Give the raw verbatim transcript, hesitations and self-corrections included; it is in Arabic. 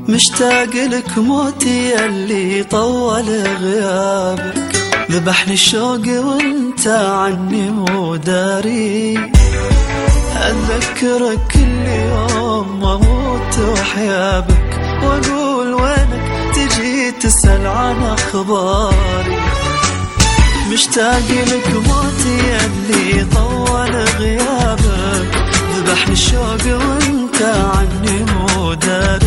مشتاق لك موتي يلي طول غيابك، ذبحني الشوق وانت عني مو داري. أتذكرك كل يوم واموت وحيابك، واقول وينك تجي تسأل عن اخباري. مشتاق لك موتي يلي طول غيابك، ذبحني الشوق وانت عني مو داري.